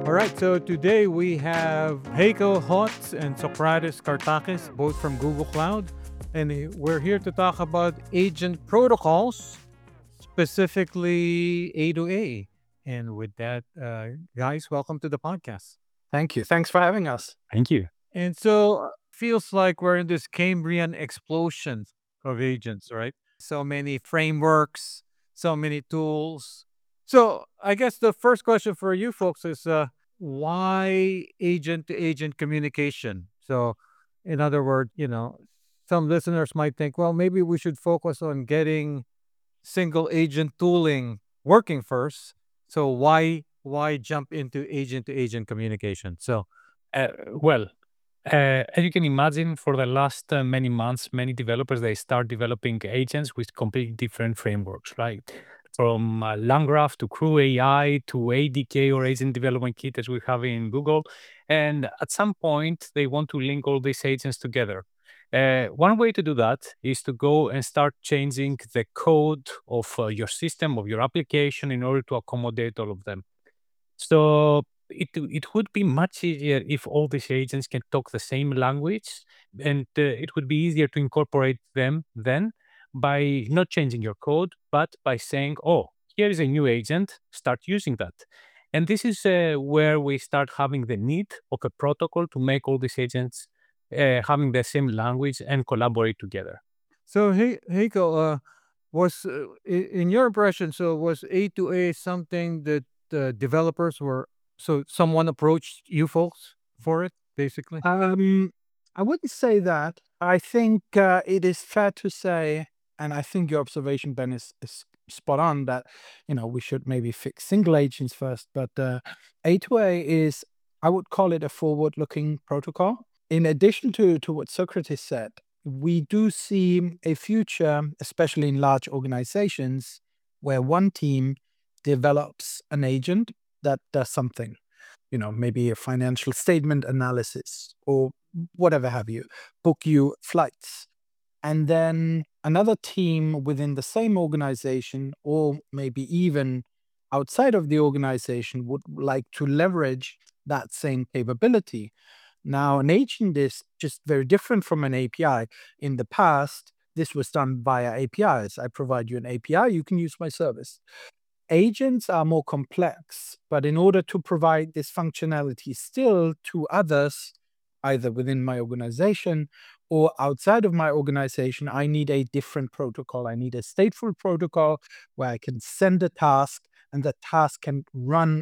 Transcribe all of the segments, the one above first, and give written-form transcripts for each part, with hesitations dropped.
All right, so today we have Heiko Hotz and Socrates Kartakis, both from Google Cloud. And we're here to talk about agent protocols, specifically A to A. And with that, guys, welcome to the podcast. Thank you. Thanks for having us. Thank you. And so feels like we're in this Cambrian explosion of agents, right? So many frameworks, so many tools. So I guess the first question for you folks is why agent to agent communication? So in other words, some listeners might think, well, maybe we should focus on getting single agent tooling working first. So why jump into agent to agent communication? So Well, as you can imagine, for the last many months, many developers they start developing agents with completely different frameworks, right? From LangGraph to Crew AI to ADK or Agent Development Kit, as we have in Google. And at some point, they want to link all these agents together. One way to do that is to go and start changing the code of your system, of your application, in order to accommodate all of them. So it would be much easier if all these agents can talk the same language, and it would be easier to incorporate them then by not changing your code, but by saying, "Oh, here is a new agent. Start using that." And this is where we start having the need of a protocol to make all these agents having the same language and collaborate together. So, hey, Heiko, was in your impression? So, was A to A something that developers were? So, someone approached you folks for it, basically. I wouldn't say that. I think it is fair to say, and I think your observation, Ben, is spot on that we should maybe fix single agents first. But A2A is, I would call it a forward-looking protocol. In addition to what Socrates said, we do see a future, especially in large organizations, where one team develops an agent that does something. Maybe a financial statement analysis or whatever have you, book you flights. And then another team within the same organization, or maybe even outside of the organization, would like to leverage that same capability. Now, an agent is just very different from an API. In the past, this was done via APIs. I provide you an API, you can use my service. Agents are more complex, but in order to provide this functionality still to others, either within my organization or outside of my organization, I need a different protocol. I need a stateful protocol where I can send a task and the task can run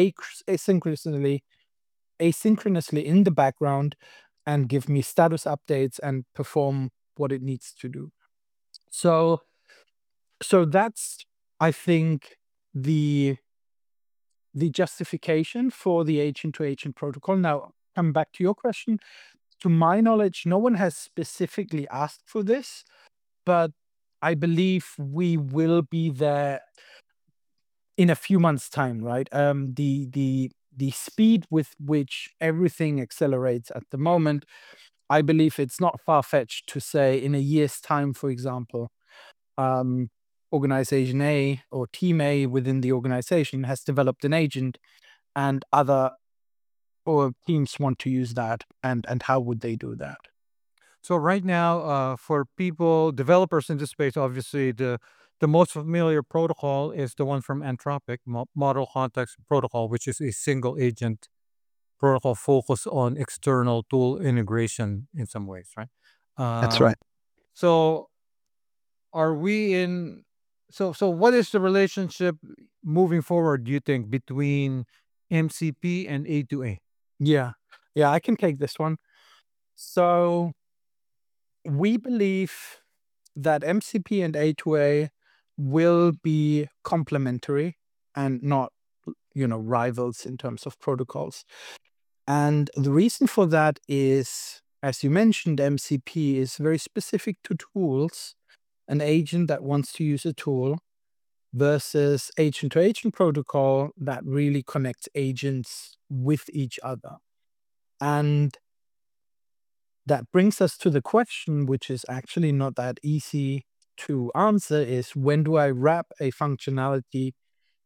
asynchronously in the background and give me status updates and perform what it needs to do. So that's, I think, the justification for the agent-to-agent protocol. Now, come back to your question. To my knowledge, no one has specifically asked for this, but I believe we will be there in a few months' time, right? The speed with which everything accelerates at the moment, I believe it's not far-fetched to say in a year's time, for example, organization A or team A within the organization has developed an agent and other or teams want to use that, and how would they do that? So right now, for people, developers in this space, obviously the most familiar protocol is the one from Anthropic, Model Context Protocol, which is a single agent protocol focused on external tool integration in some ways, right? That's right. So are we in? So what is the relationship moving forward? Do you think between MCP and A2A? Yeah, I can take this one. So we believe that MCP and A2A will be complementary and not, rivals in terms of protocols. And the reason for that is, as you mentioned, MCP is very specific to tools, an agent that wants to use a tool, versus agent-to-agent protocol that really connects agents with each other. And that brings us to the question, which is actually not that easy to answer, is when do I wrap a functionality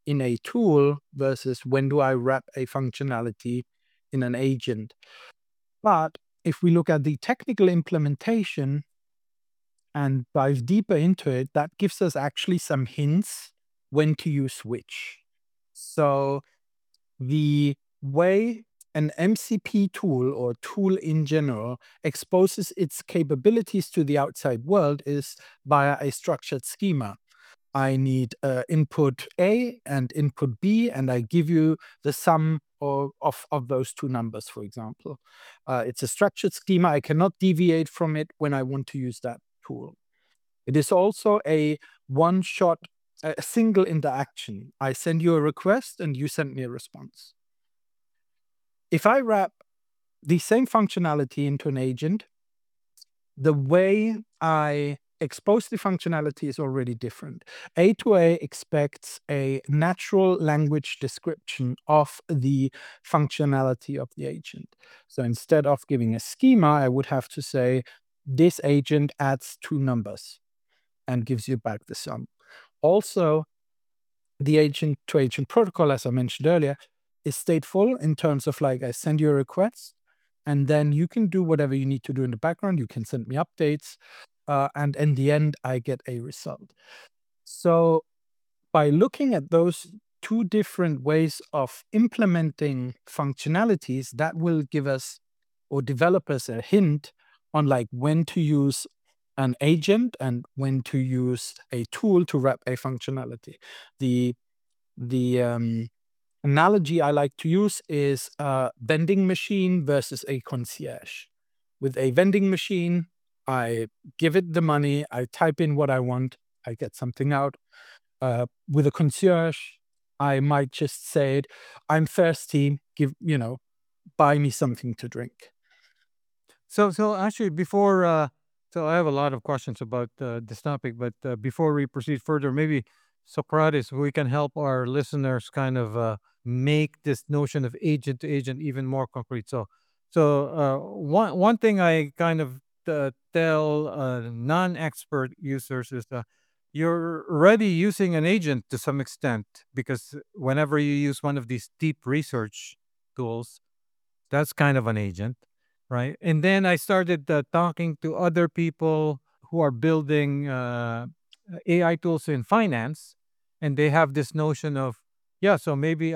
in a tool versus when do I wrap a functionality in an agent. But if we look at the technical implementation and dive deeper into it, that gives us actually some hints when to use which. So the way an MCP tool or tool in general exposes its capabilities to the outside world is via a structured schema. I need input A and input B, and I give you the sum of those two numbers, for example. It's a structured schema. I cannot deviate from it when I want to use that tool. It is also a one-shot, a single interaction. I send you a request and you send me a response. If I wrap the same functionality into an agent, the way I expose the functionality is already different. A2A expects a natural language description of the functionality of the agent. So instead of giving a schema, I would have to say, this agent adds two numbers and gives you back the sum. Also, the agent-to-agent protocol, as I mentioned earlier, is stateful in terms of like I send you a request, and then you can do whatever you need to do in the background. You can send me updates, and in the end, I get a result. So by looking at those two different ways of implementing functionalities, that will give us or developers a hint on like when to use an agent and when to use a tool to wrap a functionality. The analogy I like to use is a vending machine versus a concierge. With a vending machine, I give it the money, I type in what I want, I get something out. With a concierge, I might just say, I'm thirsty, buy me something to drink. So actually, before so I have a lot of questions about this topic, but before we proceed further, maybe Socrates, we can help our listeners kind of make this notion of agent to agent even more concrete. So one thing I kind of tell non-expert users is you're already using an agent to some extent, because whenever you use one of these deep research tools, that's kind of an agent, right? And then I started talking to other people who are building AI tools in finance, and they have this notion of, yeah, so maybe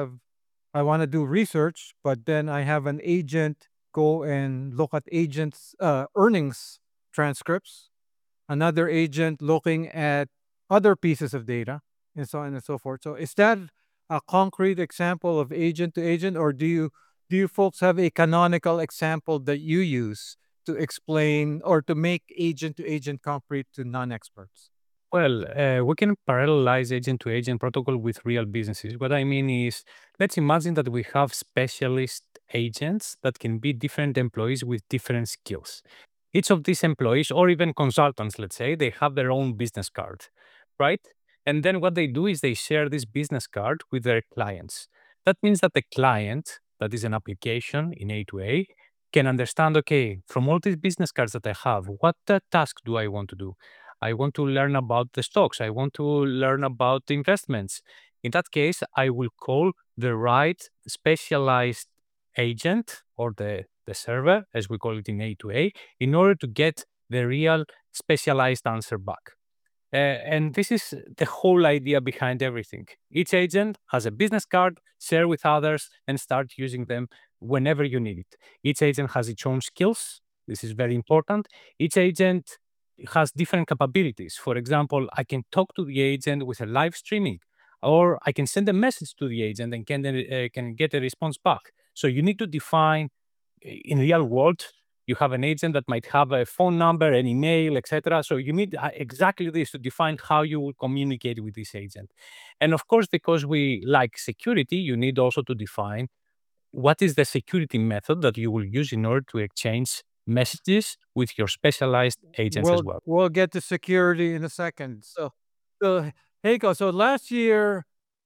I want to do research, but then I have an agent go and look at agents' earnings transcripts, another agent looking at other pieces of data, and so on and so forth. So is that a concrete example of agent to agent, or do you folks have a canonical example that you use to explain or to make agent to agent concrete to non-experts? Well, we can parallelize agent to agent protocol with real businesses. What I mean is, let's imagine that we have specialist agents that can be different employees with different skills. Each of these employees, or even consultants, let's say, they have their own business card, right? And then what they do is they share this business card with their clients. That means that the client, that is an application in A2A, can understand, okay, from all these business cards that I have, what task do I want to do? I want to learn about the stocks. I want to learn about the investments. In that case, I will call the right specialized agent or the server, as we call it in A2A, in order to get the real specialized answer back. And this is the whole idea behind everything. Each agent has a business card, share with others, and start using them whenever you need it. Each agent has its own skills. This is very important. Each agent has different capabilities. For example, I can talk to the agent with a live streaming, or I can send a message to the agent and can get a response back. So you need to define in real world. You have an agent that might have a phone number, an email, etc. So you need exactly this to define how you will communicate with this agent. And of course, because we like security, you need also to define what is the security method that you will use in order to exchange messages with your specialized agents as well. We'll get to security in a second. So Heiko, so last year,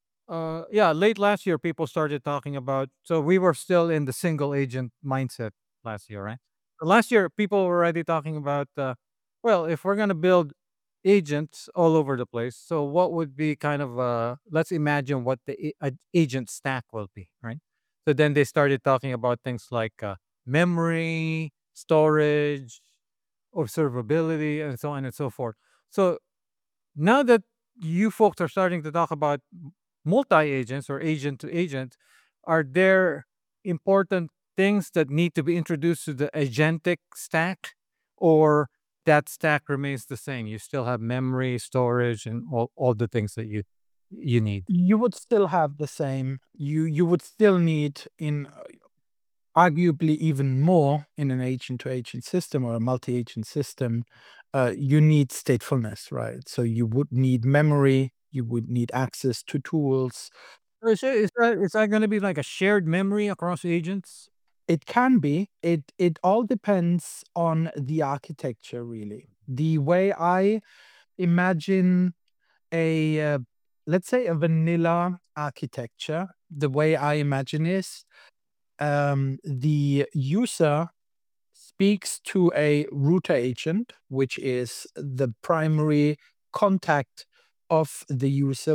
late last year, people started talking about. So we were still in the single agent mindset last year, right? Last year, people were already talking about. Well, if we're gonna build agents all over the place. So what would be kind of let's imagine what the agent stack will be, right? So then they started talking about things like memory, storage, observability, and so on and so forth. So now that you folks are starting to talk about multi agents or agent to agent, are there important things that need to be introduced to the agentic stack, or that stack remains the same? You still have memory, storage, and all the things that you need. You would still have the same. You would still need in arguably even more in an agent to agent system or a multi agent system. You need statefulness, right? So you would need memory. You would need access to tools. Is that going to be like a shared memory across agents? It can be. It all depends on the architecture, really. The way I imagine a let's say a vanilla architecture, the way I imagine is the user speaks to a router agent, which is the primary contact of the user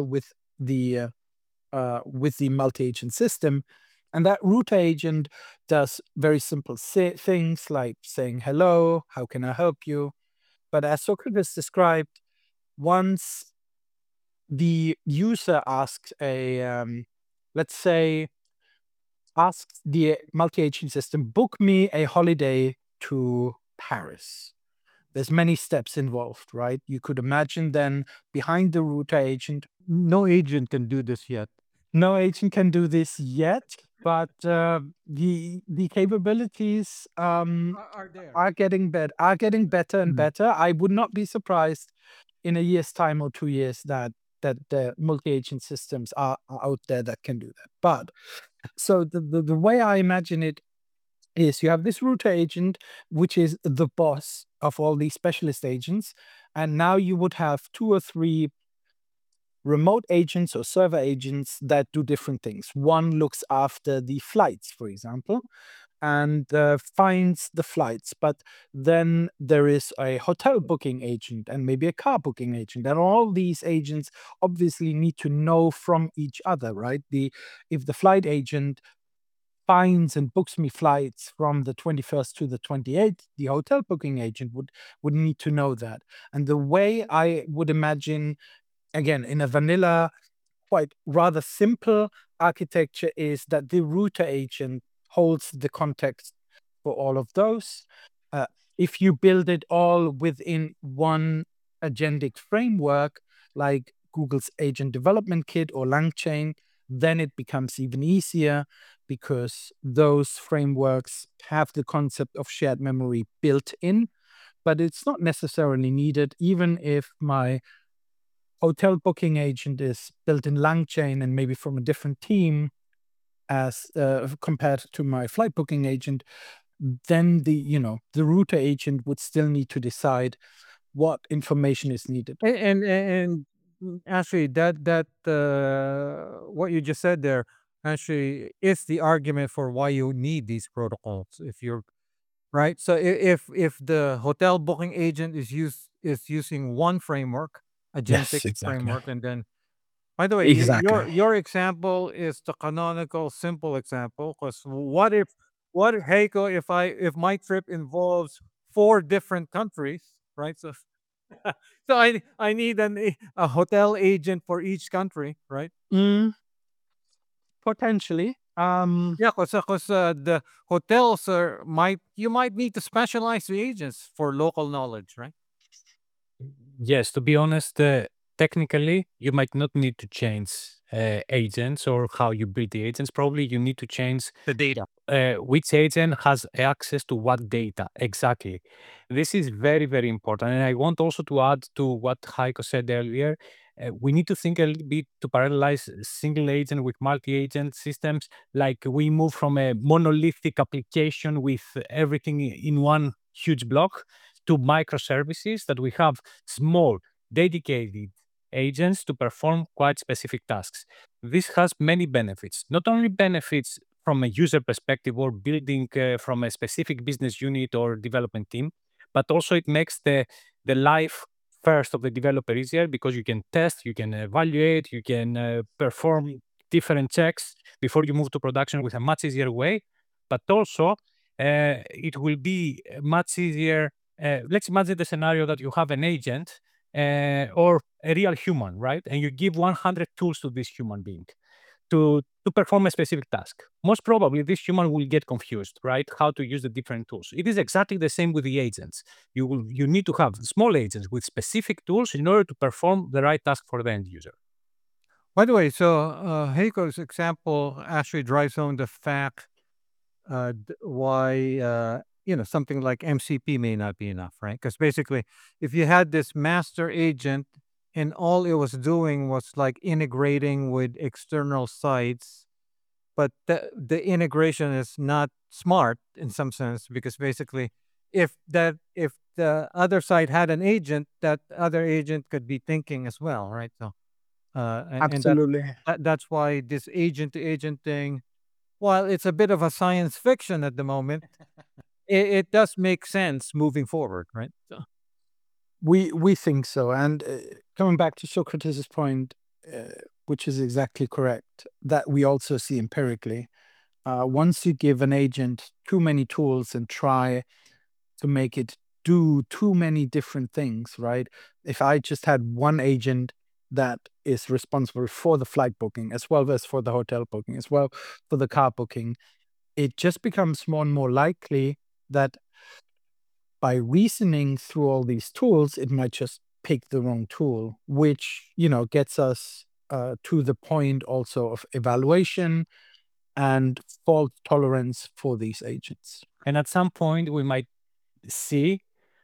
with the multi-agent system. And that router agent does very simple things like saying, hello, how can I help you? But as Socrates described, once the user asks let's say, asks the multi-agent system, book me a holiday to Paris. There's many steps involved, right? You could imagine then behind the router agent, No agent can do this yet. no agent can do this yet, but the capabilities Are there? are getting better and Mm. better. I would not be surprised in a year's time or 2 years that the multi-agent systems are out there that can do that. But so the way I imagine it is you have this router agent, which is the boss of all these specialist agents, and now you would have 2 or 3 remote agents or server agents that do different things. One looks after the flights, for example, and finds the flights. But then there is a hotel booking agent and maybe a car booking agent. And all these agents obviously need to know from each other, right? If the flight agent finds and books me flights from the 21st to the 28th, the hotel booking agent would need to know that. And the way I would imagine, again, in a vanilla, quite rather simple architecture, is that the router agent holds the context for all of those. Uh, if you build it all within one agentic framework, like Google's Agent Development Kit or LangChain, then it becomes even easier because those frameworks have the concept of shared memory built in, but it's not necessarily needed. Even if my hotel booking agent is built in LangChain and maybe from a different team as compared to my flight booking agent, then the router agent would still need to decide what information is needed. And actually, that what you just said there actually is the argument for why you need these protocols. If you're right, so if the hotel booking agent is using one framework, agentic Yes, exactly. framework, and then by the way, Exactly. your example is the canonical simple example. Because what if Heiko, if my trip involves 4 different countries, right? So so I need a hotel agent for each country, right? Mm, potentially. Yeah, because the hotels are might you might need to specialize the agents for local knowledge, right? Yes, to be honest, technically, you might not need to change agents or how you build the agents. Probably you need to change The data. which agent has access to what data exactly. This is very, very important. And I want also to add to what Heiko said earlier. We need to think a little bit to parallelize single agent with multi-agent systems. Like we move from a monolithic application with everything in one huge block to microservices that we have small dedicated agents to perform quite specific tasks. This has many benefits, not only benefits from a user perspective or building from a specific business unit or development team, but also it makes the life first of the developer easier because you can test, you can evaluate, you can perform different checks before you move to production with a much easier way. But also, it will be much easier. Let's imagine the scenario that you have an agent or a real human, right? And you give 100 tools to this human being to perform a specific task. Most probably, this human will get confused, right? How to use the different tools. It is exactly the same with the agents. You need to have small agents with specific tools in order to perform the right task for the end user. By the way, so Heiko's example actually drives home the fact why something like MCP may not be enough, right? Because basically, if you had this master agent and all it was doing was like integrating with external sites, but the integration is not smart in some sense because basically, if the other side had an agent, that other agent could be thinking as well, right? So, and Absolutely. that's why this agent to agent thing, while it's a bit of a science fiction at the moment, it does make sense moving forward, right? So, We think so. And coming back to Socrates' point, which is exactly correct, that we also see empirically. Once you give an agent too many tools and try to make it do too many different things, right? If I just had one agent that is responsible for the flight booking, as well as for the hotel booking, as well for the car booking, it just becomes more and more likely that by reasoning through all these tools, it might just pick the wrong tool, which, gets us to the point also of evaluation and fault tolerance for these agents. And at some point, we might see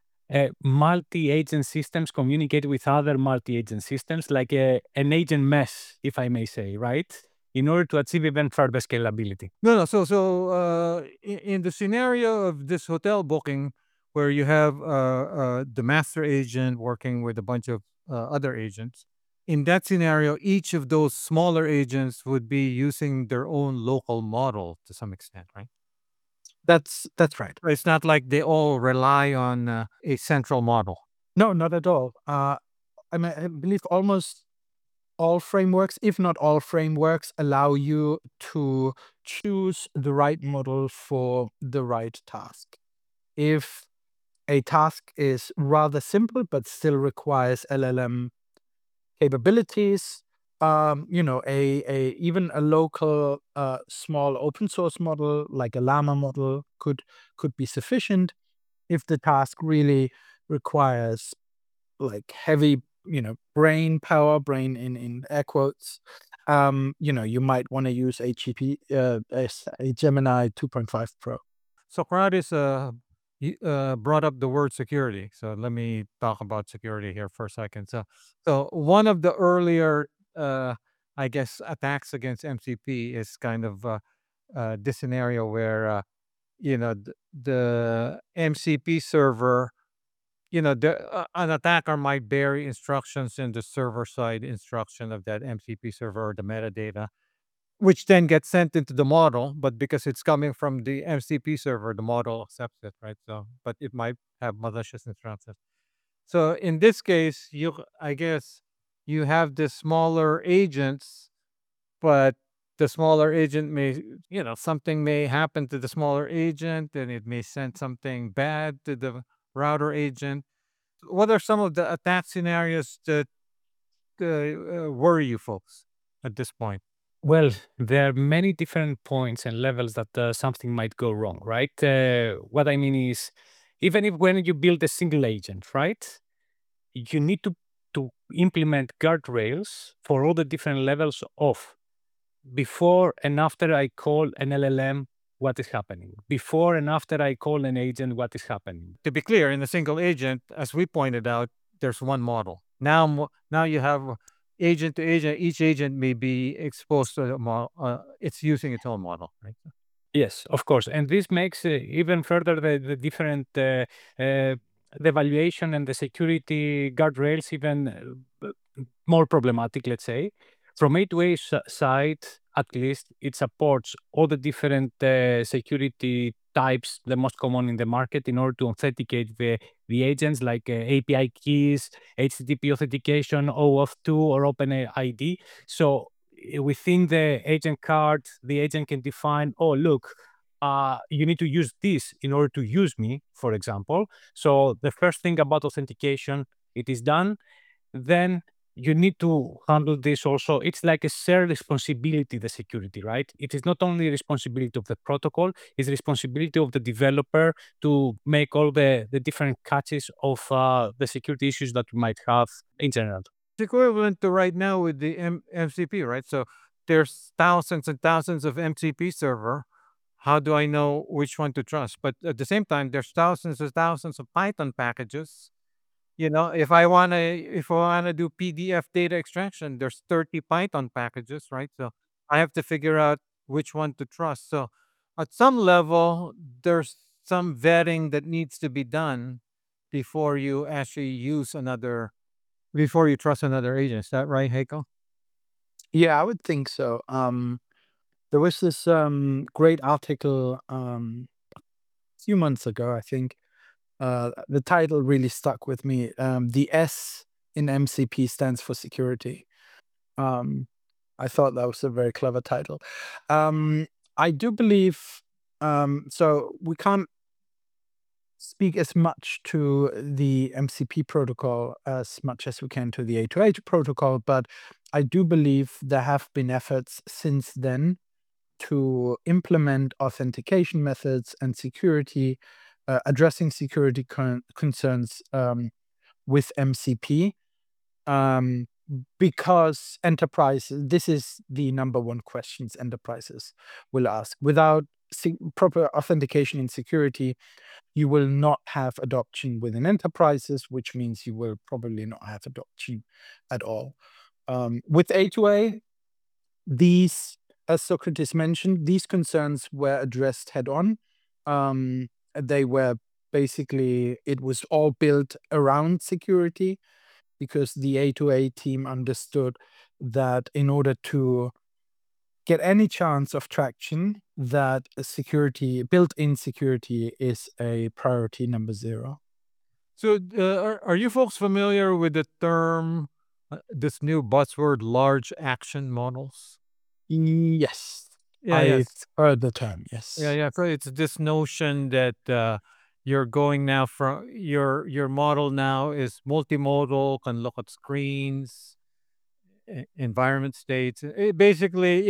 multi-agent systems communicate with other multi-agent systems, like an agent mesh, if I may say, right? In order to achieve even further scalability. no. So in the scenario of this hotel booking, where you have the master agent working with a bunch of other agents, in that scenario, each of those smaller agents would be using their own local model to some extent, right? That's right. It's not like they all rely on a central model. No, not at all. I believe almost all frameworks, if not all frameworks, allow you to choose the right model for the right task. If a task is rather simple but still requires LLM capabilities, even a local small open source model like a Llama model could be sufficient. If the task really requires like heavy, brain power, brain in air quotes, you might want to use a Gemini 2.5 Pro. Socrates brought up the word security. So let me talk about security here for a second. So one of the earlier, I guess, attacks against MCP is kind of this scenario where, the MCP server, an attacker might bury instructions in the server side instruction of that MCP server or the metadata, which then gets sent into the model. But because it's coming from the MCP server, the model accepts it, right? So, but it might have malicious instructions. So in this case, I guess you have the smaller agents, but the smaller agent may, something may happen to the smaller agent, and it may send something bad to the router agent. What are some of the attack scenarios that worry you folks at this point? Well, there are many different points and levels that something might go wrong, right? What I mean is, even if when you build a single agent, right, you need to implement guardrails for all the different levels of before and after I call an LLM, what is happening? Before and after I call an agent, what is happening? To be clear, in a single agent, as we pointed out, there's one model. Now you have agent to agent. Each agent may be exposed to a model. It's using its own model, right? Yes, of course. And this makes even further the different the evaluation and the security guardrails even more problematic, let's say. From A2A side, at least, it supports all the different security types, the most common in the market, in order to authenticate the the agents like API keys, HTTP authentication, OAuth 2, or OpenID. So within the agent card, the agent can define, oh, look, you need to use this in order to use me, for example. So the first thing about authentication, it is done. Then you need to handle this also. It's like a shared responsibility, the security, right? It is not only responsibility of the protocol, it's responsibility of the developer to make all the different catches of the security issues that we might have in general. It's equivalent to right now with the MCP, right? So there's thousands and thousands of MCP server. How do I know which one to trust? But at the same time, there's thousands and thousands of Python packages. If I wanna do PDF data extraction, there's 30 Python packages, right? So I have to figure out which one to trust. So at some level, there's some vetting that needs to be done before you actually before you trust another agent. Is that right, Heiko? Yeah, I would think so. There was this great article a few months ago, I think. The title really stuck with me. The S in MCP stands for security. Um, I thought that was a very clever title. I do believe so we can't speak as much to the MCP protocol as much as we can to the A2A protocol, but I do believe there have been efforts since then to implement authentication methods and security, addressing security concerns with MCP. Because enterprises, this is the number one questions enterprises will ask. Without proper authentication and security, you will not have adoption within enterprises, which means you will probably not have adoption at all. With A2A, these, as Socrates mentioned, these concerns were addressed head on. They were basically, it was all built around security because the A2A team understood that in order to get any chance of traction, that built-in security is a priority number 0. So are you folks familiar with the term, this new buzzword, large action models? Yes, Yeah, I've yes. heard the term. Yes. Yeah. So it's this notion that you're going now from your model now is multimodal, can look at screens, environment states. It basically,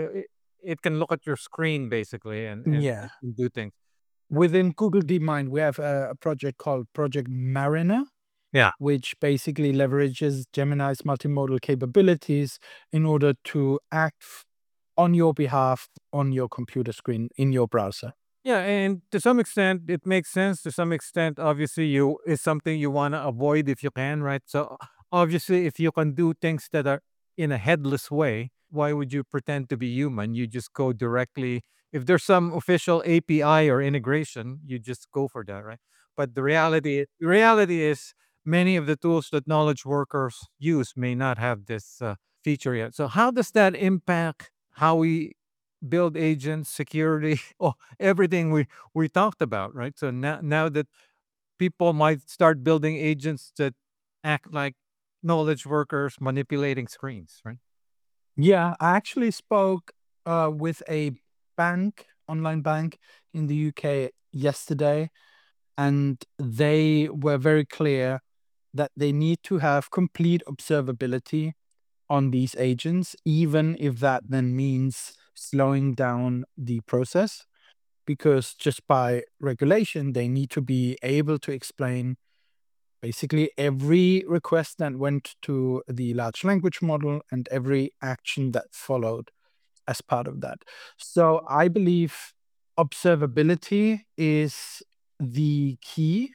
it can look at your screen basically and Yeah. do things. Within Google DeepMind, we have a project called Project Mariner, Yeah. which basically leverages Gemini's multimodal capabilities in order to act on your behalf on your computer screen in your browser. Yeah, and to some extent, it makes sense. To some extent, obviously, is something you want to avoid if you can, right? So obviously, if you can do things that are in a headless way, why would you pretend to be human? You just go directly. If there's some official API or integration, you just go for that, right? But the reality is, many of the tools that knowledge workers use may not have this feature yet. So how does that impact how we build agents, security, everything we talked about, right? So now that people might start building agents that act like knowledge workers manipulating screens, right? Yeah, I actually spoke with a online bank in the UK yesterday, and they were very clear that they need to have complete observability on these agents, even if that then means slowing down the process, because just by regulation, they need to be able to explain basically every request that went to the large language model and every action that followed as part of that. So I believe observability is the key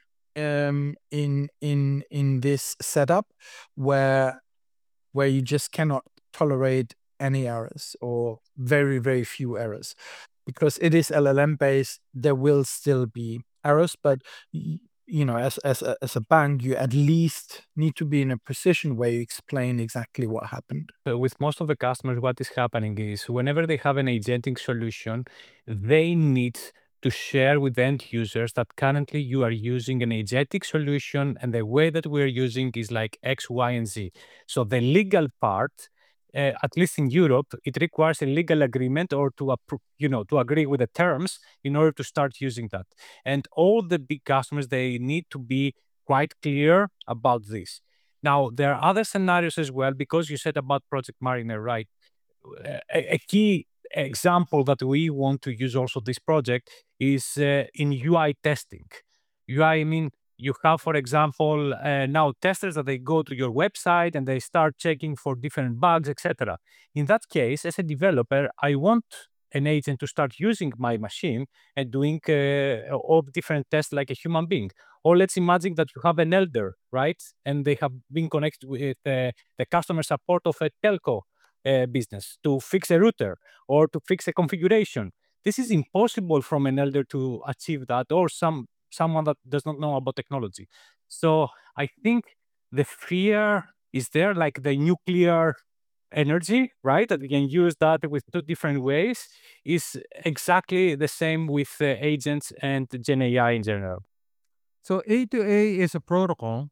in this setup where you just cannot tolerate any errors or very, very few errors. Because it is LLM based, there will still be errors, but as a bank, you at least need to be in a position where you explain exactly what happened. So with most of the customers, what is happening is whenever they have an agentic solution, they need to share with end users that currently you are using an agentic solution and the way that we're using is like X, Y, and Z. So the legal part, at least in Europe, it requires a legal agreement or to agree with the terms in order to start using that. And all the big customers, they need to be quite clear about this. Now, there are other scenarios as well, because you said about Project Mariner, right? A key example that we want to use also this project is in UI testing. UI, I mean, you have, for example, now testers that they go to your website and they start checking for different bugs, etc. In that case, as a developer, I want an agent to start using my machine and doing all different tests like a human being. Or let's imagine that you have an elder, right? And they have been connected with the customer support of a telco business to fix a router or to fix a configuration. This is impossible from an elder to achieve that, or someone that does not know about technology. So I think the fear is there, like the nuclear energy, right? That we can use that with two different ways, is exactly the same with agents and Gen AI in general. So A2A is a protocol.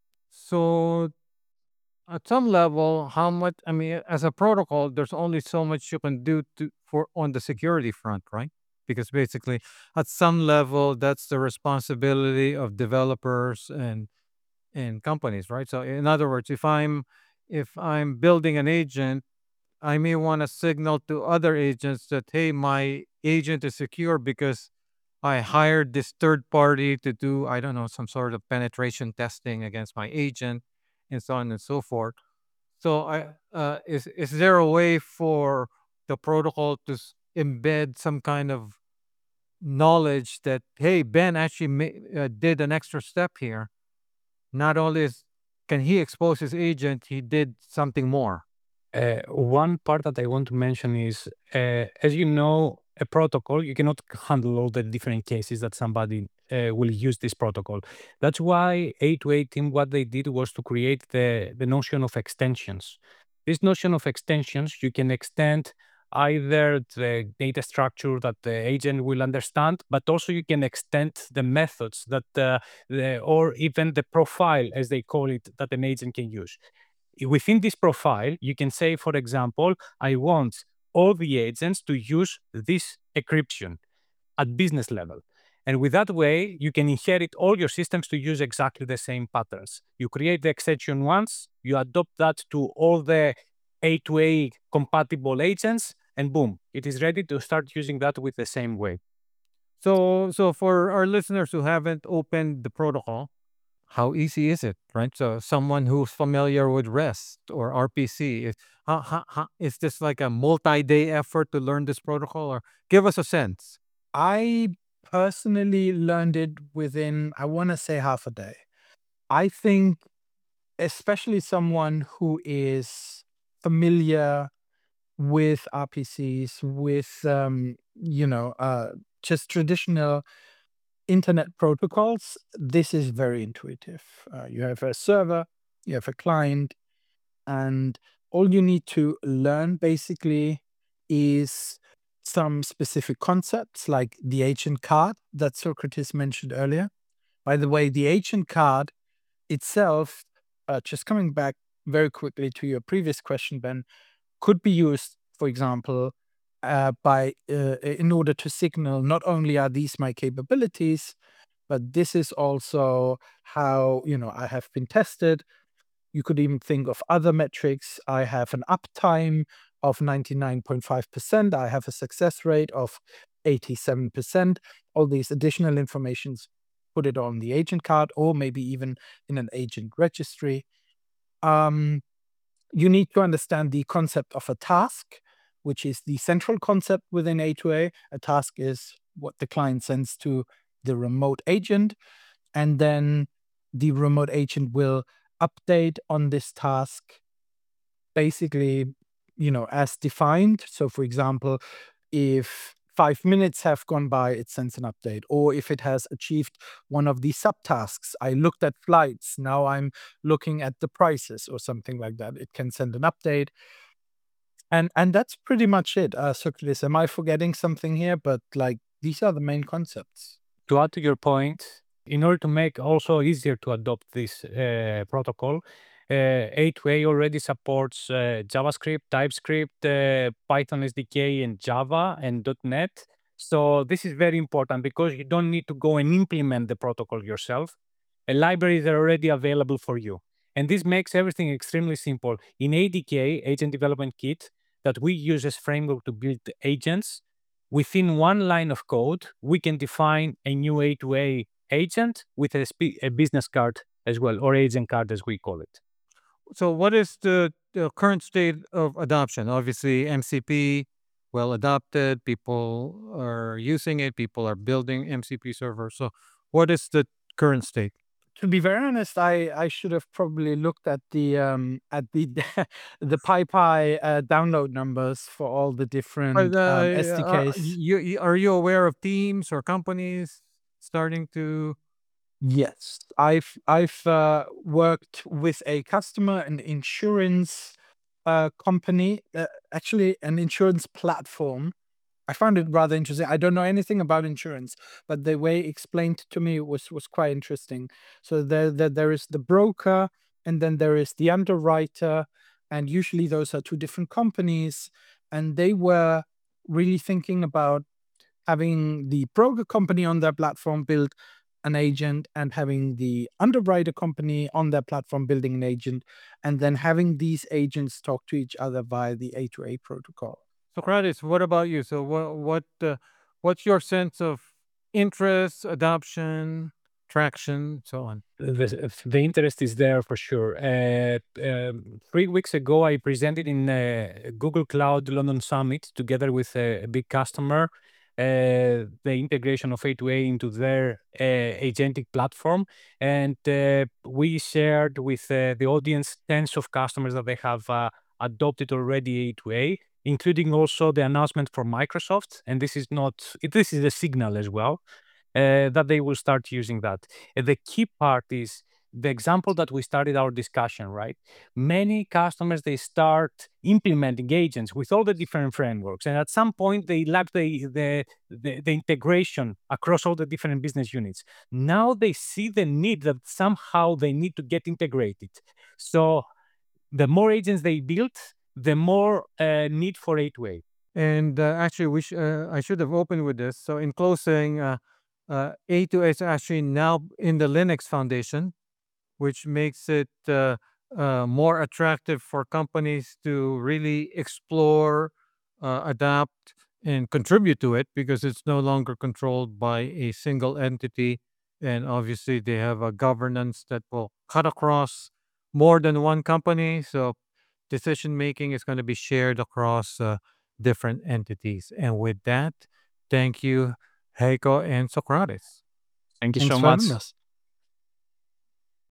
So at some level, how much? I mean, as a protocol, there's only so much you can do for on the security front, right? Because basically, at some level, that's the responsibility of developers and companies, right? So, in other words, if I'm building an agent, I may want to signal to other agents that, hey, my agent is secure because I hired this third party to do, I don't know, some sort of penetration testing against my agent, and so on and so forth. So, is there a way for the protocol to embed some kind of knowledge that, hey, Ben actually did an extra step here? Not only can he expose his agent, he did something more. One part that I want to mention is, as you know, a protocol, you cannot handle all the different cases that somebody will use this protocol. That's why A2A team, what they did was to create the notion of extensions. This notion of extensions, you can extend either the data structure that the agent will understand, but also you can extend the methods that, or even the profile, as they call it, that an agent can use. Within this profile, you can say, for example, I want all the agents to use this encryption at business level. And with that way, you can inherit all your systems to use exactly the same patterns. You create the extension once, you adopt that to all the A2A compatible agents, and boom, it is ready to start using that with the same way. So for our listeners who haven't opened the protocol, how easy is it, right? So someone who's familiar with REST or RPC, is this like a multi-day effort to learn this protocol, or give us a sense? I personally learned it within, I want to say, half a day. I think, especially someone who is familiar with RPCs, with just traditional internet protocols, this is very intuitive. You have a server, you have a client, and all you need to learn basically is some specific concepts like the agent card that Socrates mentioned earlier. By the way, the agent card itself, just coming back very quickly to your previous question, Ben, could be used, for example, in order to signal not only are these my capabilities, but this is also how I have been tested. You could even think of other metrics. I have an uptime of 99.5%. I have a success rate of 87%. All these additional informations, put it on the agent card or maybe even in an agent registry. You need to understand the concept of a task, which is the central concept within A2A. A task is what the client sends to the remote agent, and then the remote agent will update on this task basically, as defined. So, for example, if 5 minutes have gone by, it sends an update. Or if it has achieved one of the subtasks, I looked at flights, now I'm looking at the prices or something like that, it can send an update. And that's pretty much it. Socrates, am I forgetting something here? But like, these are the main concepts. To add to your point, in order to make also easier to adopt this protocol, A2A already supports JavaScript, TypeScript, Python SDK, and Java and .NET. So this is very important because you don't need to go and implement the protocol yourself. Libraries are already available for you. And this makes everything extremely simple. In ADK, Agent Development Kit, that we use as framework to build agents, within one line of code, we can define a new A2A agent with a business card as well, or agent card as we call it. So, what is the current state of adoption? Obviously, MCP well adopted. People are using it. People are building MCP servers. So, what is the current state? To be very honest, I should have probably looked at the the PyPy download numbers for all the different SDKs. Are you aware of teams or companies starting to? Yes, I've worked with a customer, an insurance company, actually an insurance platform. I found it rather interesting. I don't know anything about insurance, but the way explained to me was quite interesting. So there is the broker, and then there is the underwriter, and usually those are two different companies, and they were really thinking about having the broker company on their platform build an agent, and having the underwriter company on their platform building an agent, and then having these agents talk to each other via the A2A protocol. Socrates, what about you? So, what's your sense of interest, adoption, traction, so on? The interest is there for sure. 3 weeks ago, I presented in Google Cloud London Summit together with a big customer the integration of A2A into their agentic platform. And we shared with the audience tens of customers that they have adopted already A2A, including also the announcement for Microsoft. And this is a signal as well that they will start using that. The key part is the example that we started our discussion, right? Many customers, they start implementing agents with all the different frameworks. And at some point, they lack the integration across all the different business units. Now they see the need that somehow they need to get integrated. So the more agents they build, the more need for A2A. And actually, I should have opened with this. So, in closing, A2A is actually now in the Linux Foundation, which makes it more attractive for companies to really explore, adapt, and contribute to it because it's no longer controlled by a single entity. And obviously, they have a governance that will cut across more than one company. So, decision making is going to be shared across different entities. And with that, thank you, Heiko and Socrates. Thank you Thanks so for having much. us.